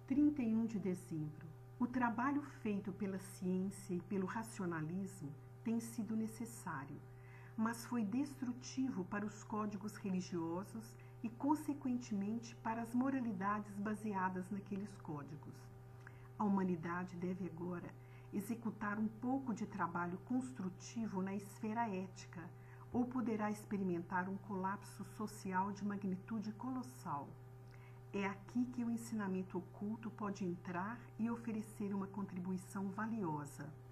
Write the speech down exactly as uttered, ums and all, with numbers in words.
trinta e um de dezembro. O trabalho feito pela ciência e pelo racionalismo tem sido necessário, mas foi destrutivo para os códigos religiosos e, consequentemente, para as moralidades baseadas naqueles códigos. A humanidade deve agora executar um pouco de trabalho construtivo na esfera ética, ou poderá experimentar um colapso social de magnitude colossal. É aqui que o ensinamento oculto pode entrar e oferecer uma contribuição valiosa.